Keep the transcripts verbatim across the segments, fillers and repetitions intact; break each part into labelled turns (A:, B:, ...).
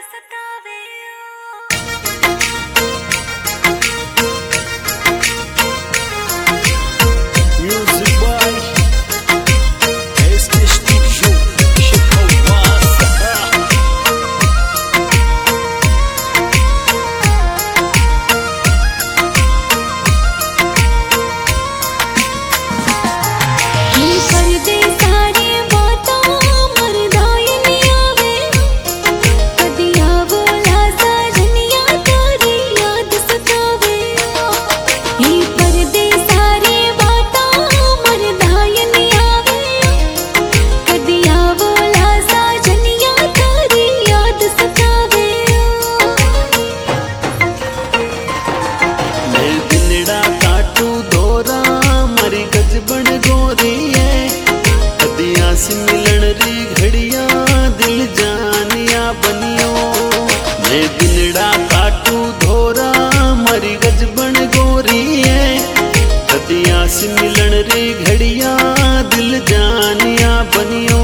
A: मिलन री घड़िया दिल जानिया बनियो। मैं दिलड़ा काटू धोरा मरी गजबन गोरी है। कदिया से मिलन री घड़िया दिल जानिया बनियो।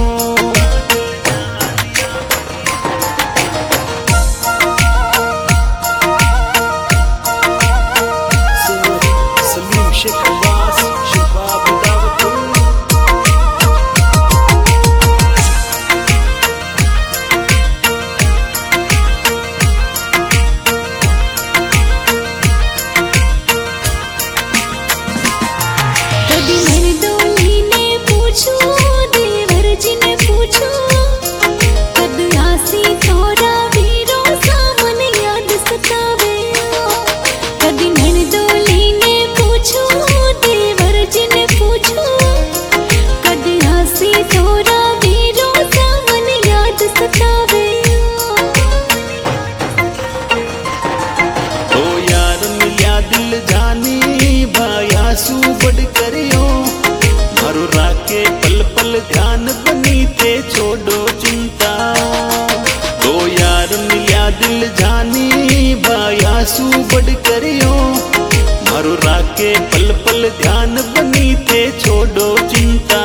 A: सलीम शेख अब्बास शबाब सू बड़ करियो मारो राके पल पल ध्यान बनी ते छोड़ो चिंता। तो यार मिया दिल जानी भाया सू बड़ करियो मारो राके पल पल ध्यान बनी ते छोड़ो चिंता।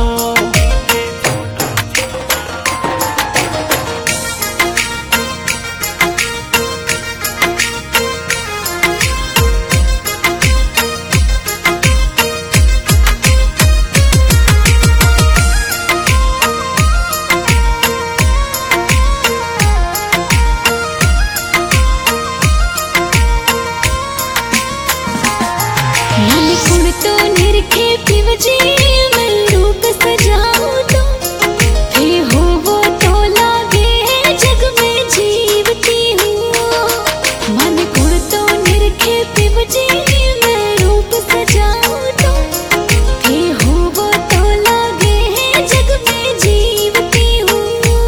B: तो निरखे पिवजी मैं रूप सजाऊं तो हे हो वो तो लागे है जग में जीवती हूँ। मन गुण तो निरखे पिवजी मैं रूप सजाऊं तो हे हो वो तो लागे है जग में जीवती हूँ।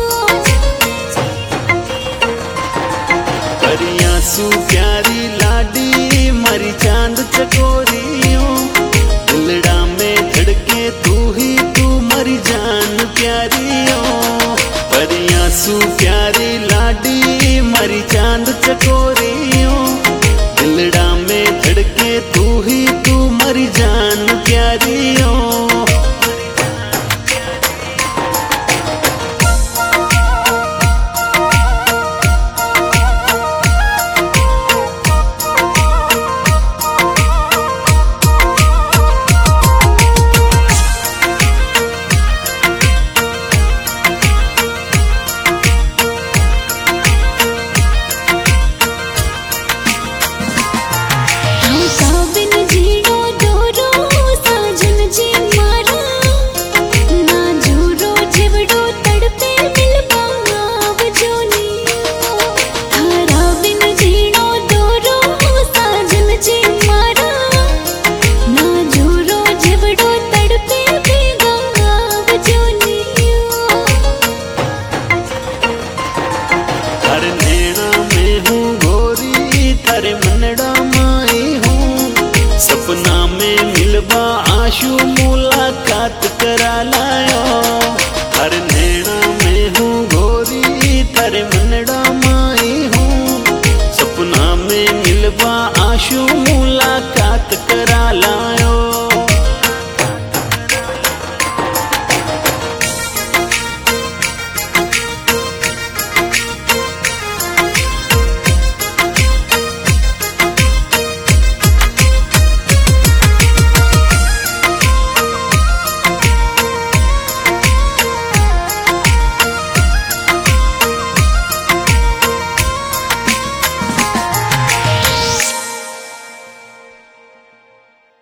A: परियां सू प्यारी लाडी मरी चांद चकोरी दिलड़ा में धड़के तू ही तू मरी जान प्यारियो। परियां सू प्यारी लाडी मरी चांद चकोरी